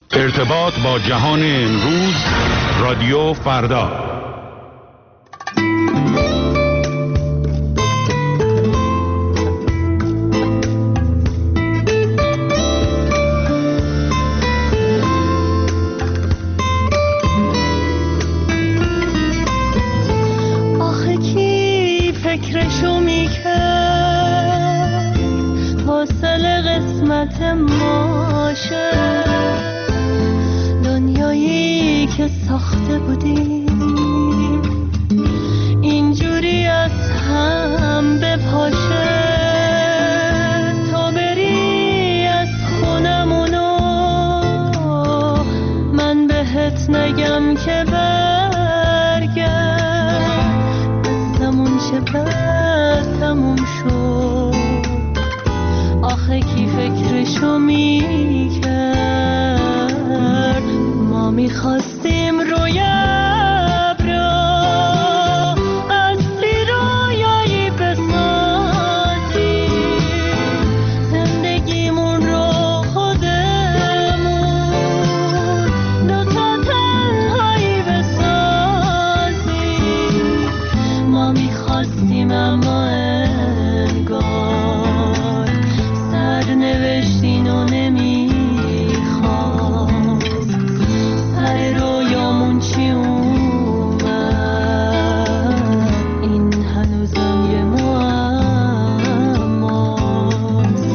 ارتباط با جهان امروز، رادیو فردا. آخه کی فکرشو میکرد حاصل قسمت ماشه، دنیایی که ساخته بودیم اینجوری از هم بپاشه. تا بری از خونمونو من بهت نگم که برگرد، بستمون چه بستمون شد. آخه کی فکرشو میکرد ما میخواستیم روی ابرا اصلی رویایی بسازیم، زندگیمون رو خودمون دوتا تنهایی بسازیم. ما میخواستیم اما انگار سرنوشتین و نمیخواست. سر رویامون چی اومد این هنوزم یه معماست.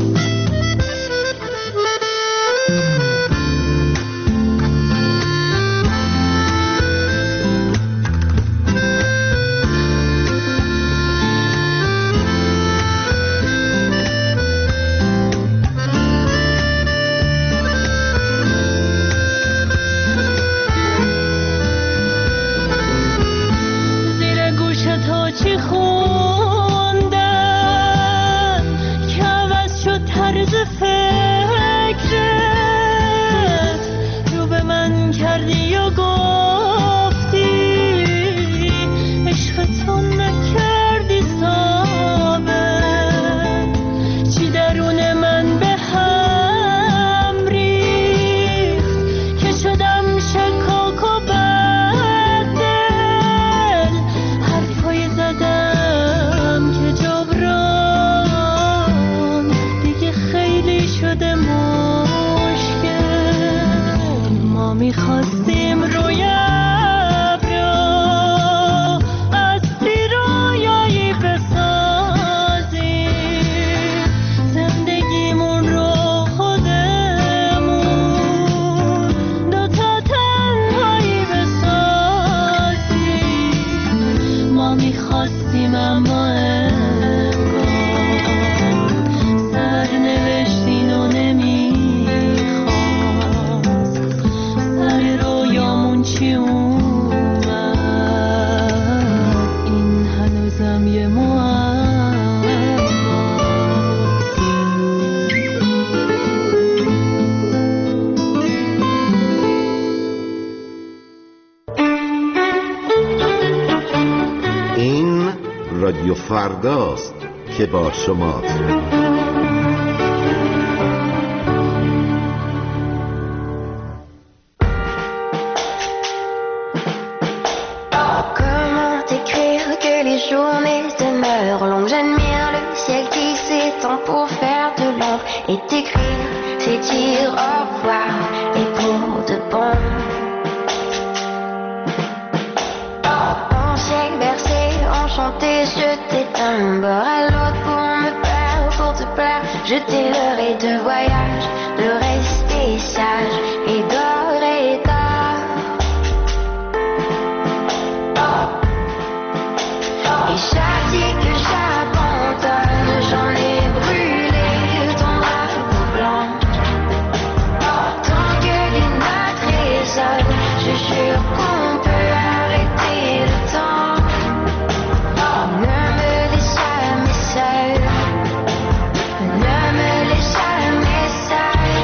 زیر گوشت ها چی خوندن که عوض شد طرز فکرت، رو به من کردی و گفتی عشقتون نکردی ثابت. چی درون من به هم ریخت که شدم شکاک و بددل. حرفای زدم که جبران دیگه خیلی شده مشکل. ما میخواستیم روی ابرا اصلی رویایی بسازیم، زندگیمون رو خودمون دوتا تنهایی بسازیم. ما میخواستیم اما انگار سرنوشتین و نمیخواست. سر رویامون چی اومد این هنوزم یه معماست. این رادیو فرداست که با شماست. Comment écrire que les journées demeurent longues? J'admire le ciel qui s'étend pour faire de l'ombre et t'écrire, c'est dire au revoir et pour de bon. En siècle bercé, enchanté, je t'éteins d'un bord à l'autre pour me perdre, pour te plaire. Je t'ailerai de voyage, de rester sage et d'or et d'or. Et chaque dit que j'abandonne, j'en ai brûlé ton drapeau blanc. Tant que les notes résonnent, je jure qu'on peut arrêter le temps. Ne me laisse jamais seule, ne me laisse jamais seule.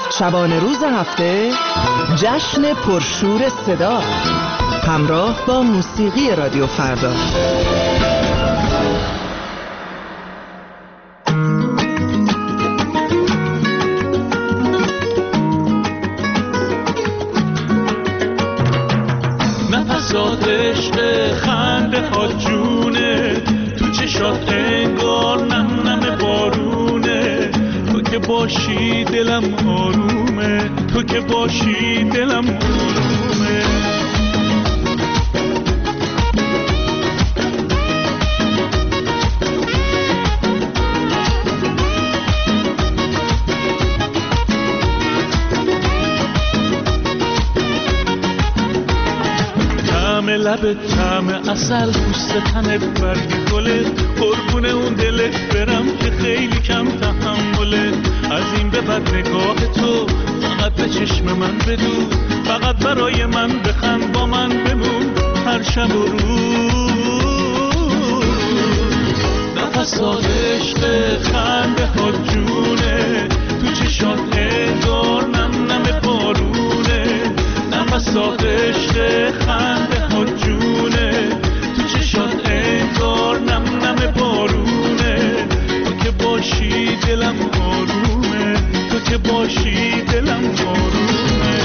شبانه روز هفته جشن پرشور صدا همراه با موسیقی رادیو فردا. نفسات عشق خنده ها جونه، تو چشات انگار نم نم بارونه. تو که باشی دلم آرومه، تو که باشی دلم آرومه. لبت طعم عسل، پوست تنت برگ گلت، قربون اون دلت برم که خیلی کم تحملت. از این به بعد نگاه تو فقط به چشم من بدو، فقط برای من بخند، با من بمون هر شب و روز. نفسات عشق خنده ها جونه، تو چشات انگار نم نم بارونه. نفسات عشق خنده ها جونه، تو چشات انگار نم نم بارونه. تو که باشی دلم آرومه، تو که باشی دلم آرومه.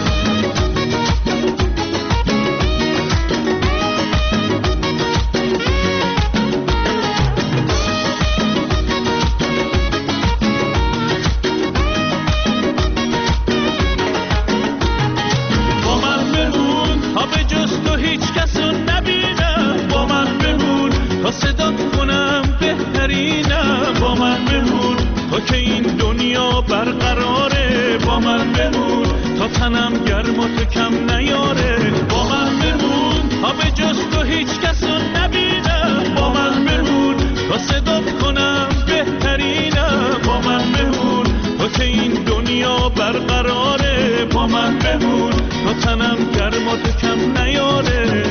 که این دنیا برقراره، با من بمون تا تنم گرم و تو کم نیاره. با من بمون تا به جز تو هیچ کسو نبینم. با من بمون تا صدات کنم بهترینم. با من بمون تا که این دنیا برقراره. با من بمون تا تنم گرم و تو کم نیاره.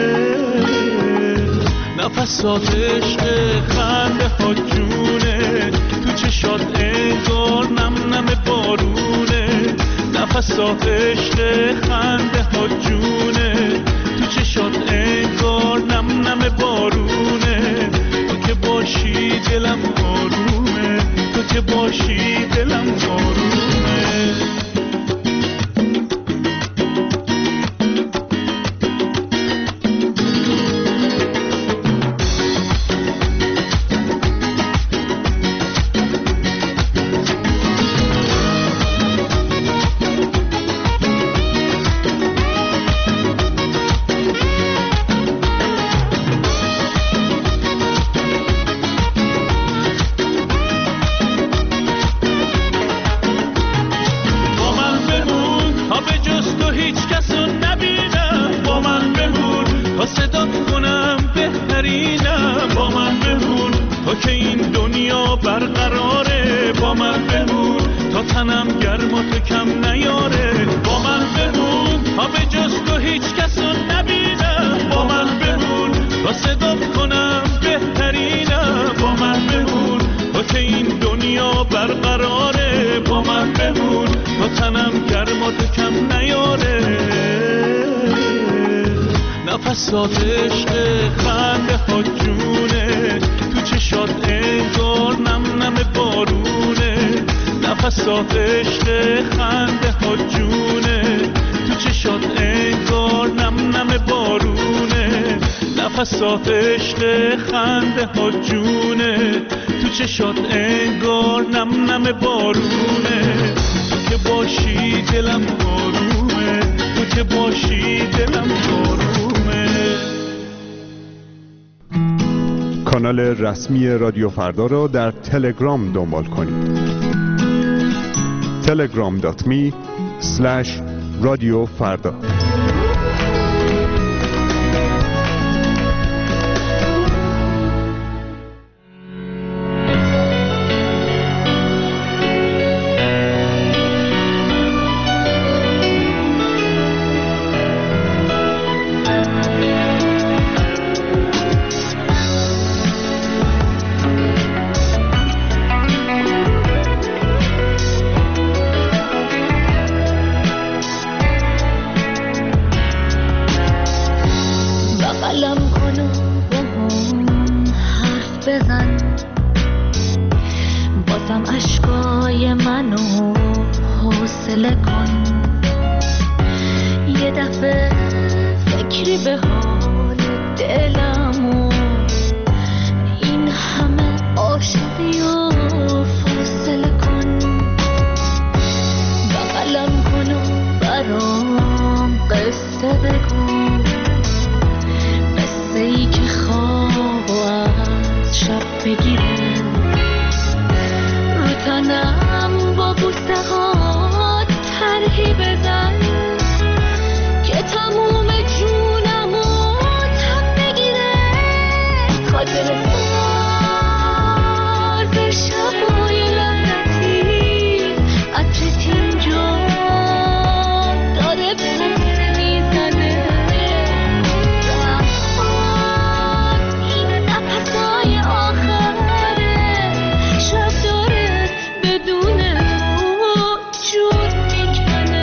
نفسات عشق خنده ها جونه، تو چشات انگار نم نم بارونه. نفسات عشق خنده ها جونه، تو چشات انگار نم نم بارونه. تو که باشی دلم آرومه، تو که باشی دلم آرومه. نفسات عشق خنده ها جونه، تو چشات انگار نم نم بارونه. نفسات عشق خنده ها جونه، تو چشات انگار نم نم بارونه. نفسات عشق خنده ها جونه، تو چشات انگار نم نم بارونه. تو که باشی دلم آرومه، تو که باشی دلم آرومه. کانال رسمی رادیو فردا را در تلگرام دنبال کنید. telegram.me/رادیو فردا. بغلم کن و باهم حرف بزن، بازم اشکای منو حوصله کن. یه دفعه فکری به حال دلم و این همه عاشقی و فاصله کن. بغلم کن و برام قصه بگو، قصه ای که خواب از شب بگیره، رو تنم با بوسه ها طرحی بزن که تموم جونمو تب بگیره. خاطر ساز شبای لعنتی عطرت اینجا داره پس میزنه. این نفسای آخره شب داره بدون جون میکنه.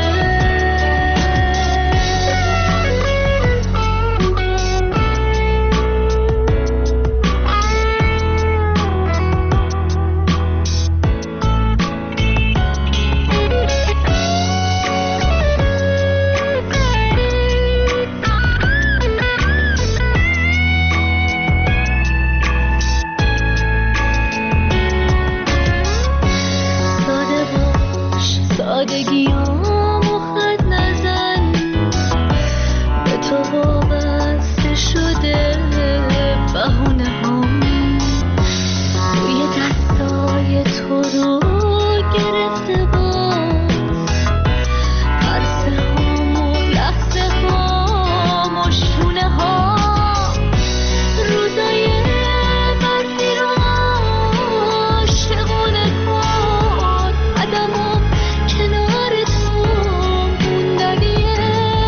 ساده باش، سادگیامو خط نزن، به تو وابسته شده بهونه هم، روی دستای تو رو گرفته باز، عرصه هام و لحظه هام و شونه هام، روزای برفی رو عاشقونه کن. قدمو کنار تو موندنیه،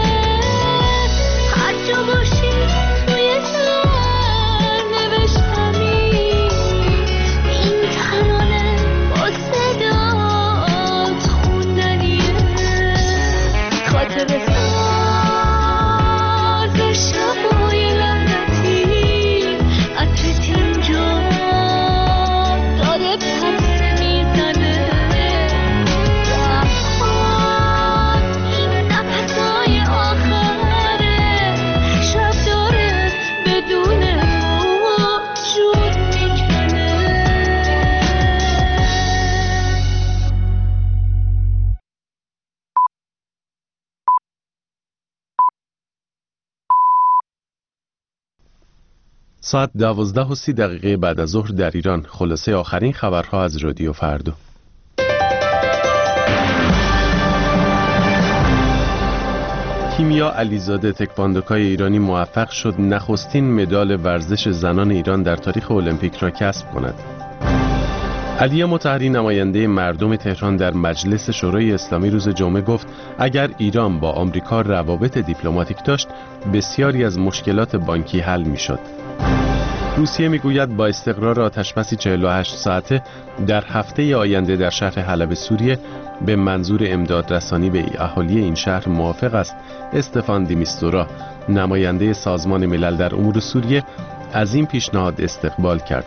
هر جا باشی توی سر نوشتمی این ترانه با صدات خوندنیه. خاطر ساز شبای لعنتی عطرت اینجا داره پس میزنه. این نفسای آخره شب داره بدون جون میکنه. ساعت 12:30 بعد از ظهر در ایران. خلاصه آخرین خبرها از رادیو فردا. کیمیا علیزاده تکواندوکای ایرانی موفق شد نخستین مدال ورزش زنان ایران در تاریخ المپیک را کسب کند. علیه مطهری نماینده مردم تهران در مجلس شورای اسلامی روز جمعه گفت اگر ایران با آمریکا روابط دیپلماتیک داشت بسیاری از مشکلات بانکی حل میشد. روسیه میگوید با استقرار آتشبسی 48 ساعته در هفته آینده در شهر حلب سوریه به منظور امداد رسانی به اهالی این شهر موافق است. استفان دیمیستورا نماینده سازمان ملل در امور سوریه از این پیشنهاد استقبال کرد.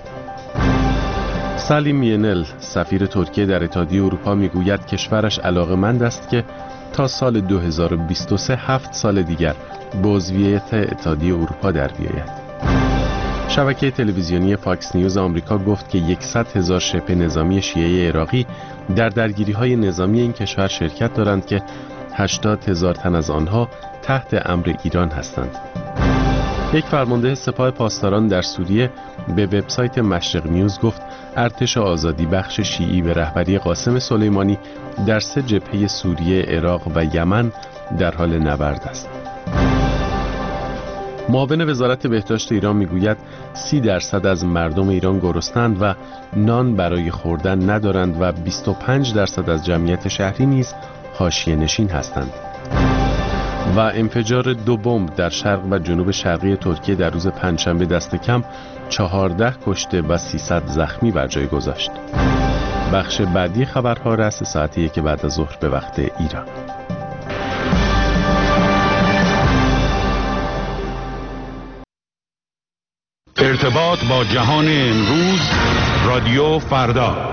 سالیم ینل سفیر ترکیه در اتحادیه اروپا میگوید کشورش علاقه‌مند است که تا سال 2023 7 سال دیگر به عضویت اتحادیه اروپا در بیاید. شبکه تلویزیونی فاکس نیوز آمریکا گفت که 100,000 شبه نظامی شیعه عراقی در درگیری‌های نظامی این کشور شرکت دارند که 80,000 تن از آنها تحت امر ایران هستند. یک فرمانده سپاه پاسداران در سوریه به وبسایت مشرق نیوز گفت ارتش آزادی بخش شیعی به رهبری قاسم سلیمانی در 3 جبهه سوریه، عراق و یمن در حال نبرد است. معاون وزارت بهداشت ایران میگوید 30% از مردم ایران گرسنه‌اند و نان برای خوردن ندارند و 25% از جمعیت شهری نیز حاشیه‌نشین هستند. و انفجار 2 بمب در شرق و جنوب شرقی ترکیه در روز پنجشنبه دست کم 14 کشته و 300 زخمی بر جای گذاشت. بخش بعدی خبرها رأس ساعت 1 بعد از ظهر به وقت ایران. ارتباط با جهان امروز، رادیو فردا.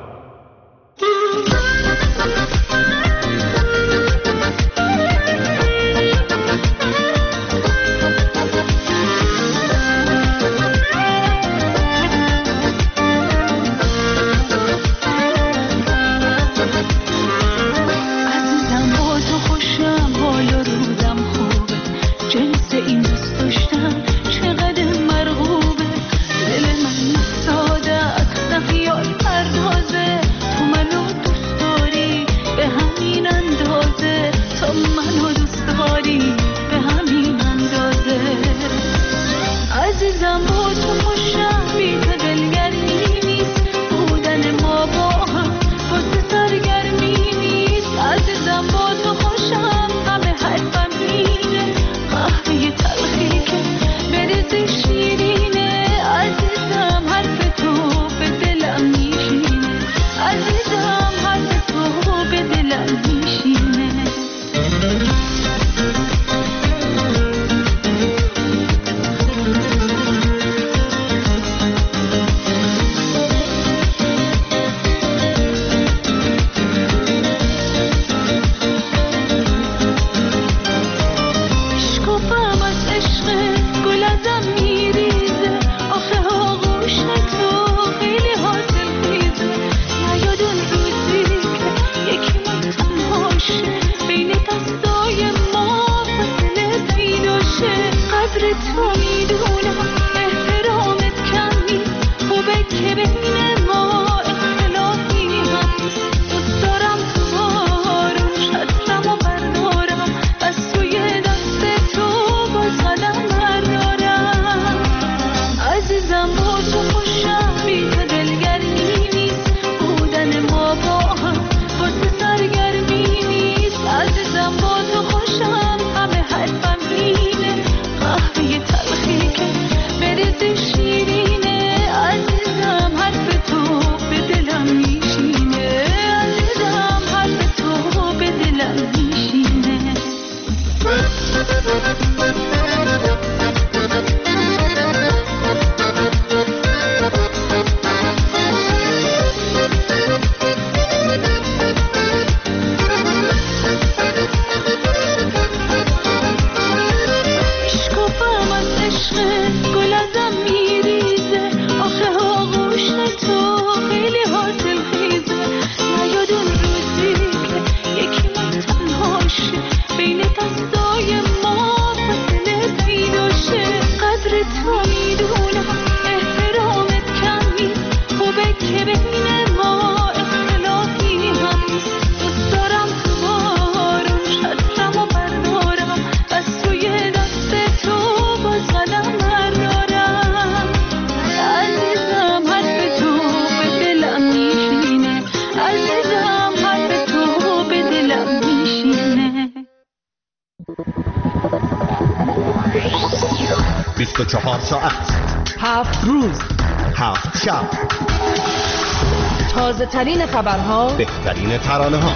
تازه ترین خبرها، بهترین ترانه ها.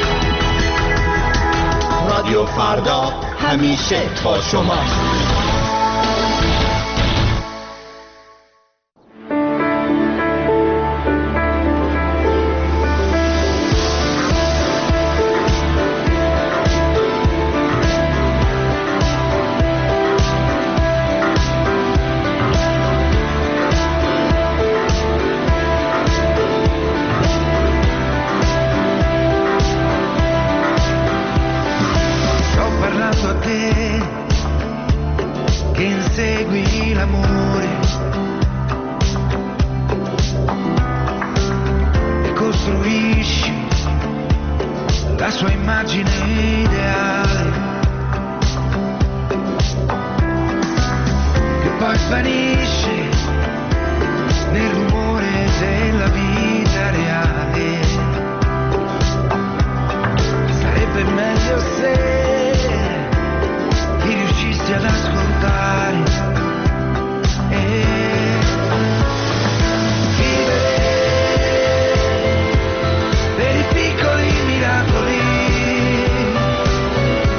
رادیو فردا همیشه با شما.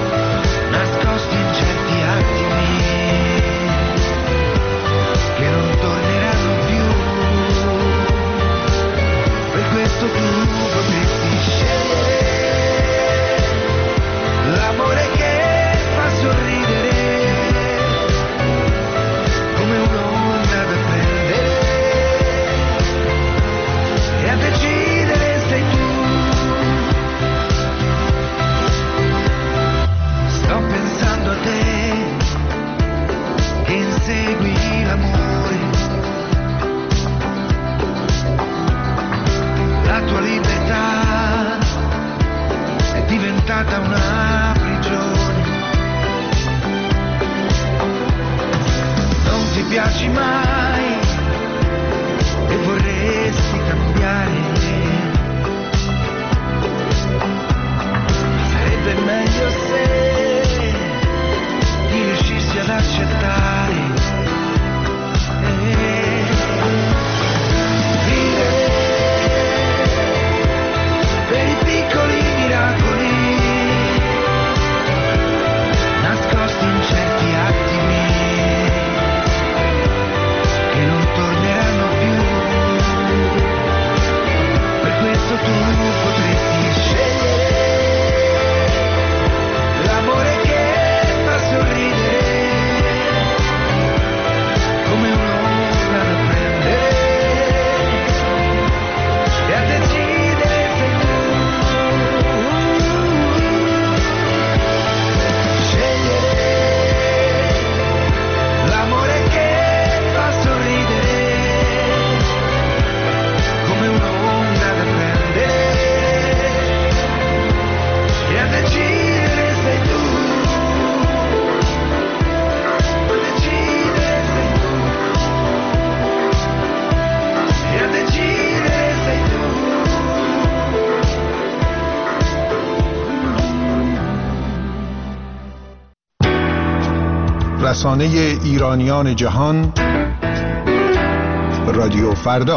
Nascosti in certi attimi che non segui l'amore, la tua libertà è diventata una prigione, non ti piaci mai e vorresti cambiare, sarebbe meglio se ti riuscissi ad accettare vivere per i piccoli miracoli nascosti in certi attimi che non torneranno più. Per questo tu potresti scegliere l'amore che fa sorridere come un'onda da prendere e a decidere sei tu. Scegliere l'amore che fa sorridere come un'onda da prendere e a decidere sei tu. A decidere sei tu. E a decidere sei tu. رسانه ایرانیان جهان رادیو فردا.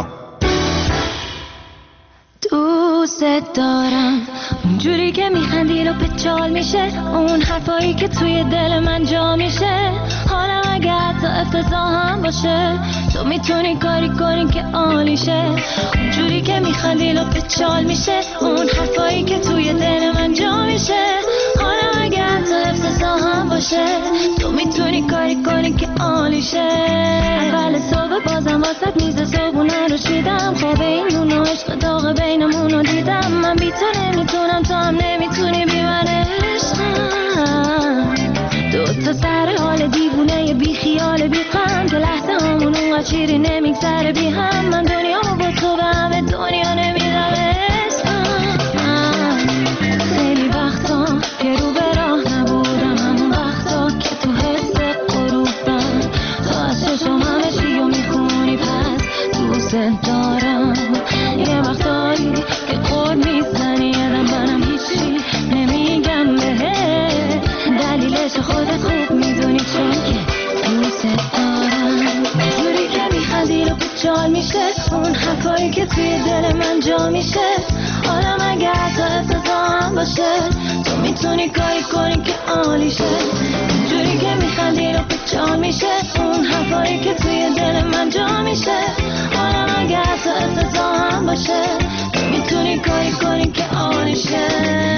دوست دارم اونجوری که میخندی رو به چال میشه، اون حرفایی که توی دل من جا میشه، حالا اگه حتی افتضاح هم باشه تو میتونی کاری کنی که عالیشه. اونجوری که میخندی رو به چال میشه، اون حرفایی که توی دل من جا میشه، حالا اگه حتی افتضاح هم باشه تو میتونی کاری کنی که عالیشه. اول صبح بازم واسط میز صبحونه رو چیدم، خواب این نون و عشق داغ بینمون رو دیدم. من بی تو نمیتونم، تو هم نمیتونی بی من عشقم. دوتا سر حال دیوونه بی خیال بی غم که لحظه همون اونقدر شیری نمیگذره بی هم. من دنیامو با تو به همه دنیا نمیدم عشقم. خیلی وقتا که رو به راه نبودم، همون وقتا که تو حس غروبم تو از چشم همه چی رو میخونی، پس دوست دارم. یه وقتایی که خود میزنی یادم منم هیچی نمیگم بهت، دلیلش خودت خوب میدونی چون که دوست دارم. جوری که میخندی رو بچال میشه، اون حرفایی که توی دل من جا میشه، حالا مگه حتی افتضاح هم باشه تو میتونی کاری کنی که عالیشه. جوری که میخندی رو بچال میشه، اون حرفایی که توی دل من جا میشه، حالا مگه حتی افتضاح هم باشه تو میتونی کاری کنی که عالیشه.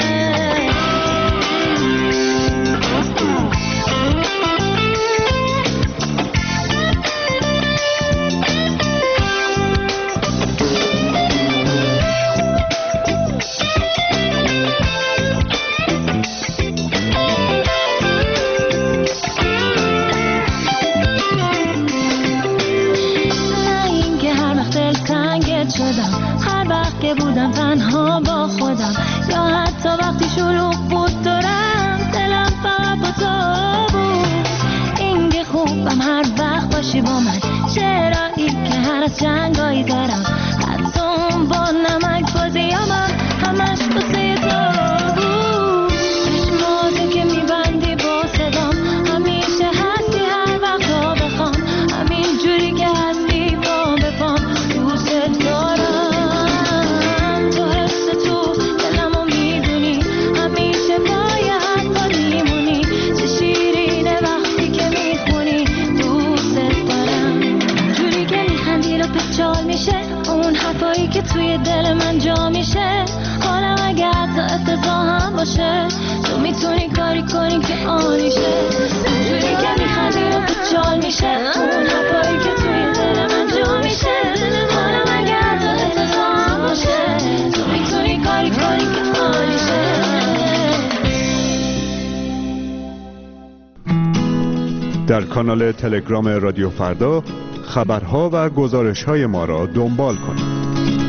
هر وقت که بودم تنها با خودم، یا حتی وقتی شلوغ بود دورم، دلم فقط با تو بود. این که خوبم هر وقت باشی با من، چرایی که هر از جنگایی دارم، حتی اون با نمک بازیامم همش قصه تو بود. چشماتو که میبندی با صدام، همیشه هستی هر وقت ها بخوام، همین جوری که هستی با بپام. دوست دارم تو حس تو دلمو میدونی، همیشه باید با میمونی، چه شیرینه وقتی که میخونی. دوست دارم جوری که میخندی رو پچال میشه، اون حرفایی که توی دل من جا میشه، حالا اگه حتی افتضاح هم باشه تو میتونی کاری کنی که عالیشه. جوری که میخندی رو پچال میشه، اون حرفایی که توی دل من جا میشه، حالا اگه حتی افتضاح هم باشه تو میتونی کاری کنی که عالیشه. در در کانال تلگرام رادیو فردا خبرها و گزارش‌های ما را دنبال کنید.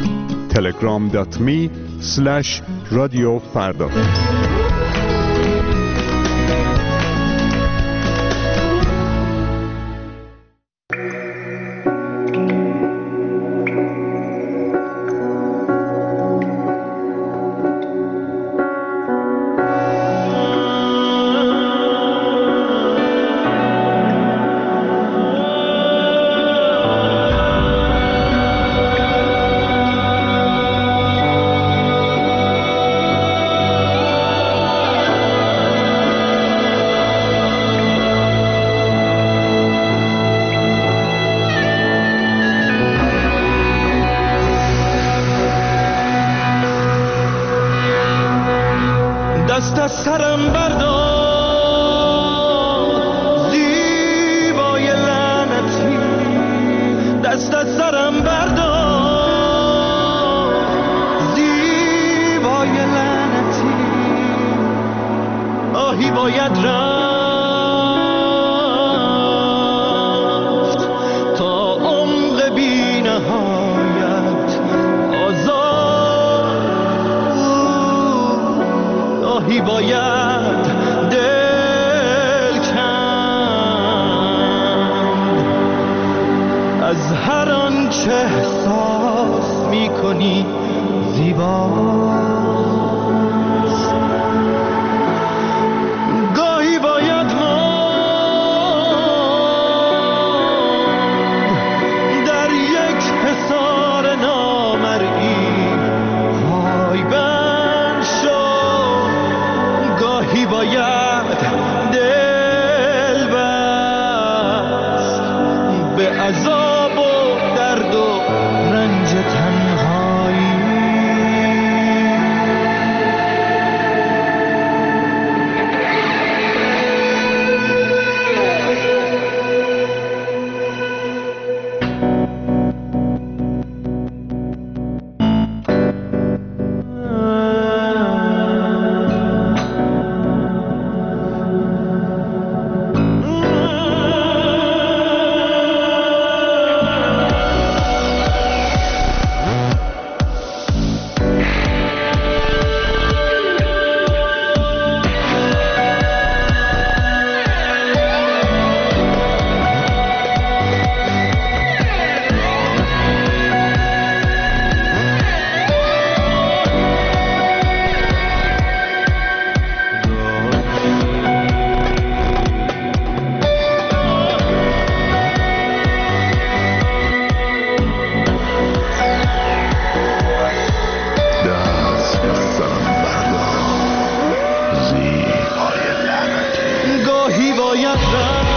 telegram.me/رادیوفردا. دست از سرم بردار زیبای لعنتی، دست از سرم بردار زیبای لعنتی. آهی باید رفت تا عمق بی نهایت آزاد، آهی باید دل کند از هر آنچه احساس می‌کنی زیباست. گاهی باید ماند در یک حصار نامرئی، پایبند شد. گاهی باید دل بست به عذاب و درد و رنج تنهایی. گاهی باید رفت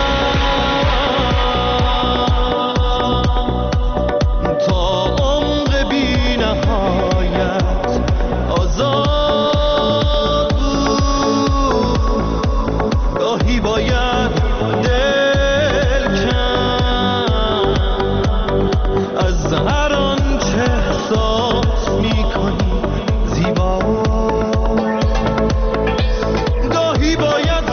تا عمق بی نهایت آزاد بود. گاهی باید دل کند از هر آنچه احساس می‌کنی زیباست. گاهی باید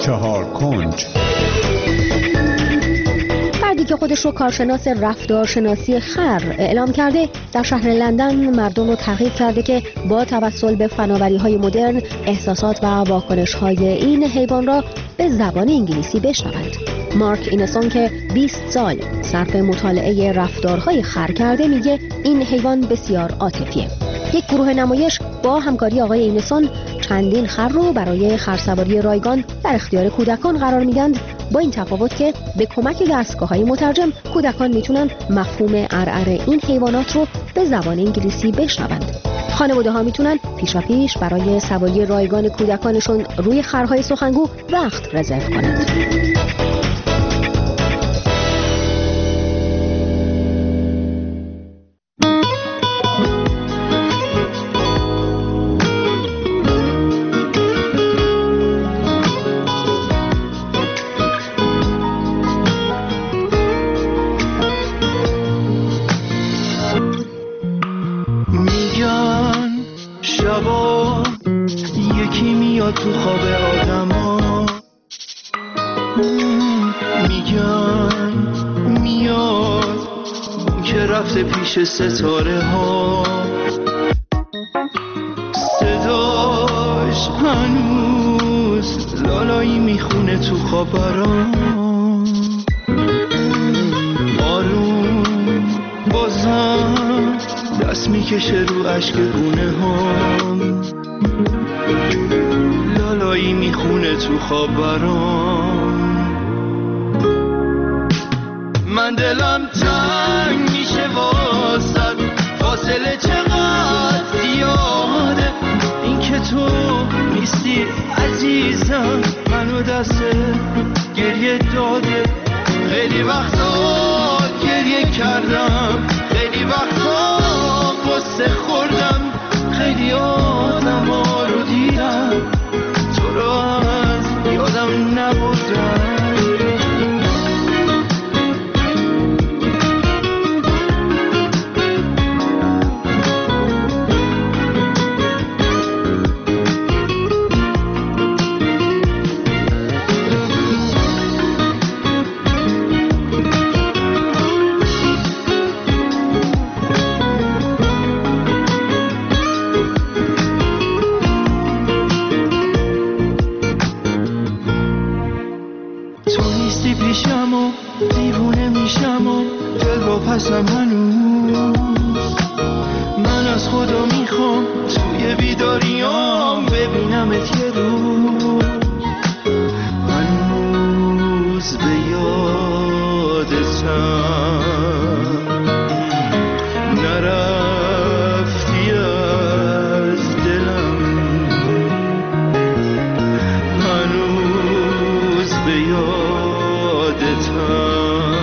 4 کنج. فردی که خودش رو کارشناس رفتارشناسی خر اعلام کرده در شهر لندن مردم رو ترغیب کرده که با توسل به فناوری‌های مدرن احساسات و واکنش‌های این حیوان را به زبان انگلیسی بشنوند. مارک اینسون که 20 سال صرف مطالعه رفتارهای خر کرده میگه این حیوان بسیار عاطفیه. یک گروه نمایش با همکاری آقای اینسون چندین خر رو برای خرسواری رایگان در اختیار کودکان قرار میدند، با این تفاوت که به کمک دستگاه‌های مترجم کودکان میتونن مفهوم ارعر این حیوانات رو به زبان انگلیسی بشنوند. خانواده‌ها میتونن پیشاپیش برای سواری رایگان کودکانشون روی خرهای سخنگو وقت رزرو کنند. تو خواب آدما میگن میاد که رفته پیش ستاره ها، صداش هنوز لالایی میخونه تو خواب برام، آروم بازم دست میکشه رو عشق گونه هم، لالایی میخونه تو خواب برام. من دلم تنگ میشه واسد، فاصله چقدر زیاده، این که تو نیستی عزیزم منو دست گریه داده. خیلی وقتا گریه کردم، خیلی وقتا قصه خوردم، خیلی آدما رو دیدم تو رو از یادم نبردم. پسم هنوز من از خدا میخوام توی بیداریام ببینمت یه روز، هنوز به یادتم نرفتی از دلم، هنوز به یادتم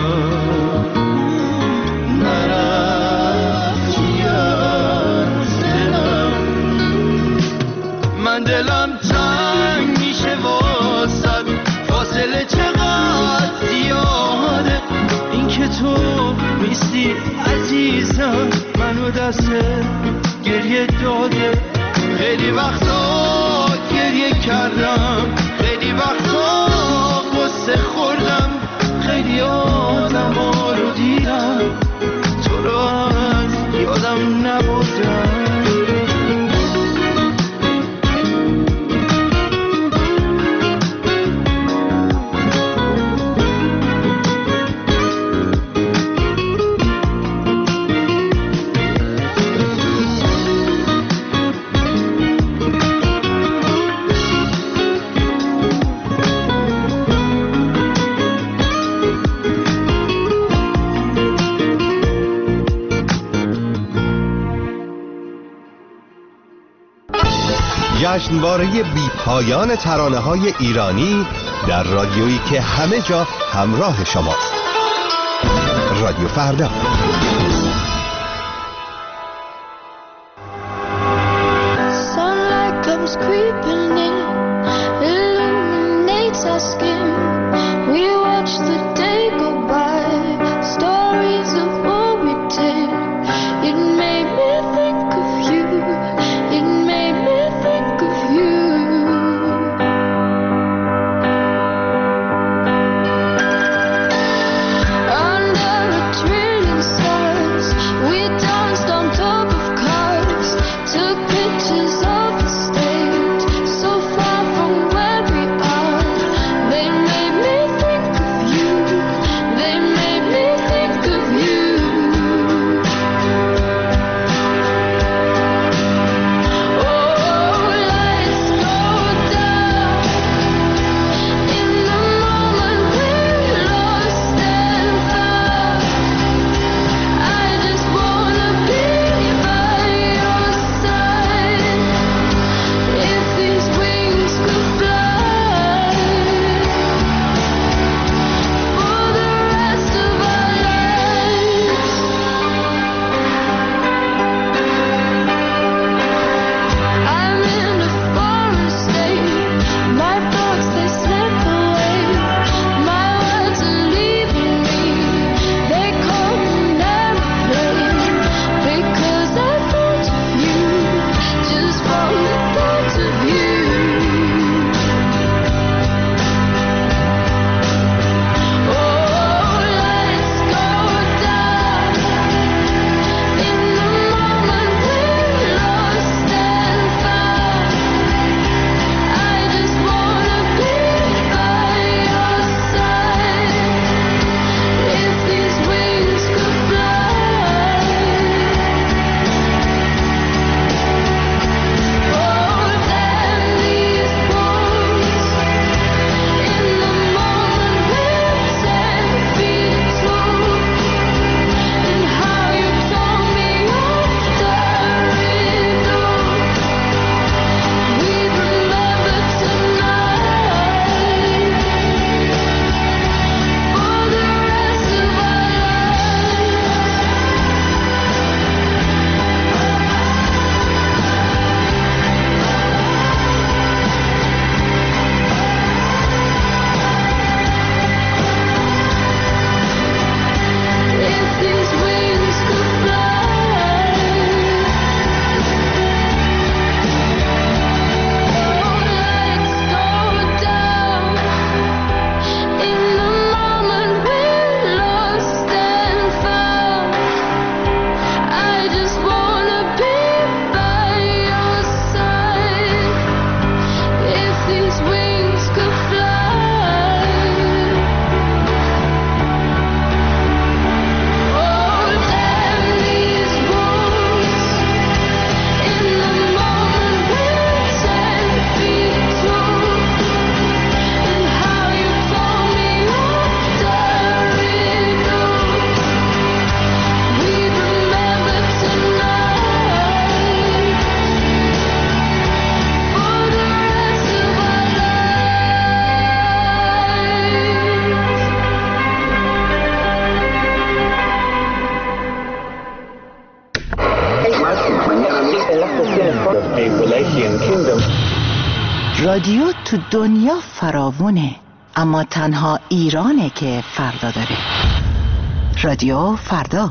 دلم تنگ میشه واسد، فاصله چقدر زیاده، این که تو نیستی عزیزم منو دست گریه داده. خیلی وقتا گریه کردم، خیلی وقتا قصه خوردم، خیلی آدما رو دیدم تو رو از یادم نبردم. جشنواره بی پایان ترانه‌های ایرانی در رادیویی که همه جا همراه شماست. رادیو فردا. Sunlight comes creeping in, illuminates our skin. We watch the day go by, stories of what we did. It made me think of you. It made me think of you. رادیو تو دنیا فراوونه، اما تنها ایرانه که فردا داره. رادیو فردا.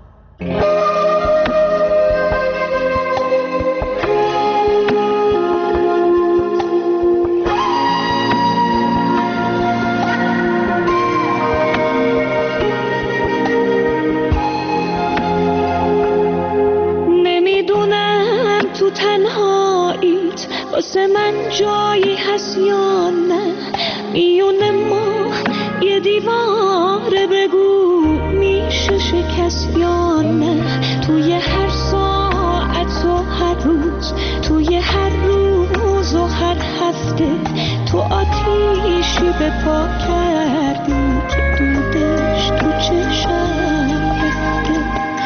نمیدونم تو تنهاییت واسه من جایی هست یا نه، میونه ما یه دیواره، بگو میشه شکست یا نه. توی هر ساعت و هر روز، توی هر روز و هر هفته، تو آتیشی به پا کردی که دودش تو چشم رفته.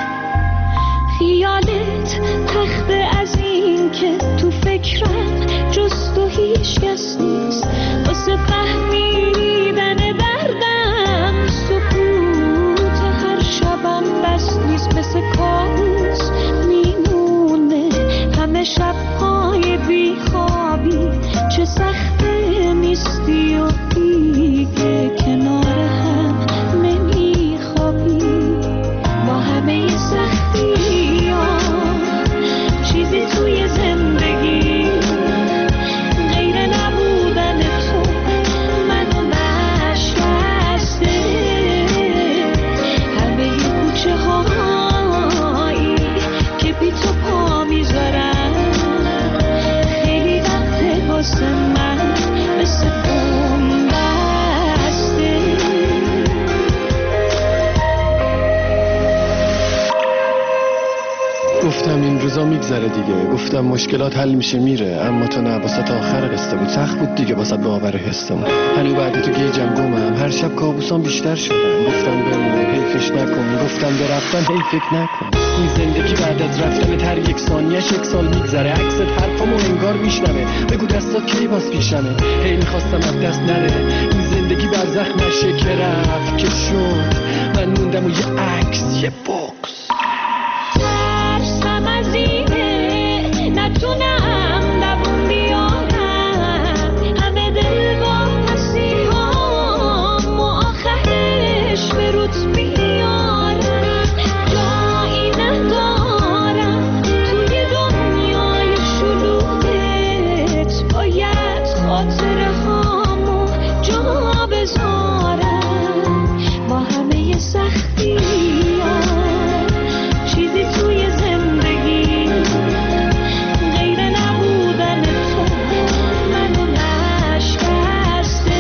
خیالت تخته از این که تو فکرم جز تو هیچ کس نیست، واسه فهمیدن دردم سکوت هر شبم بس نیست. مثل کابوس میمونه همه شبهای بیخوابی، چه سخته نیستی و دیگه کنار هم نمیخوابی. با همه سختی چیزی توی زندگی غیر نبودن تو منو نشکسته. همه کوچه هایی که بی تو پا میذارم، خیلی وقت واسه من مثل بوم بسته. گفتم این روزا میگذره دیگه، گفتم مشکلات حل میشه میره، اما تو نه، واسه تا آخر قصه بود. سخت بود دیگه واسه باور حسمون. هنو بعد تو گیجم گمم، هر شب کابوسام بیشتر شدن. گفتم بمون حیفش نکن، گفتم به رفتن هی فکر نکن. این زندگی بعد از رفتن هر یک ثانیه‌اش یک سال میگذره. عکست حرفامو انگار میشنوه، بگو دستات کی باز پیشمه. هی میخواستم از دست نره این زندگی، برزخ نشه که رفت که شد. من موندم و یه عکس، یه بوکس. ترسم از اینه نتونم دوون بیارم همه دل با مسیحام و آخرش به روت بیارم. جایی ندارم توی دنیای شلوغت، باید خاطره هامو جا بذارم. با همه سختی چیزی توی زندگی غیر نبودن تو منو نشکسته.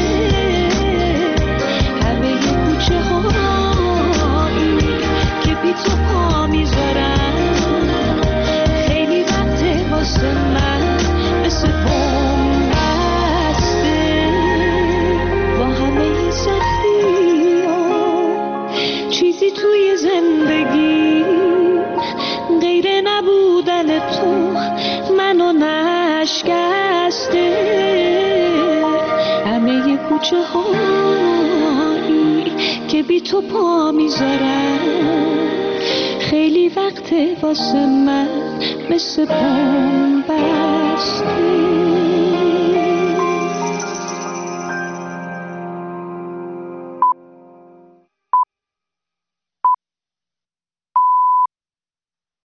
همه کوچه هایی که بی تو پا میذارم، خیلی وقت واسه من مثل بوم بسته. با همه سختی چیزی توی زندگی غیر نبودن تو منو نشکسته. همه کوچه هایی که بی تو پا میذارم، خیلی وقت واسه من مثل بوم بسته.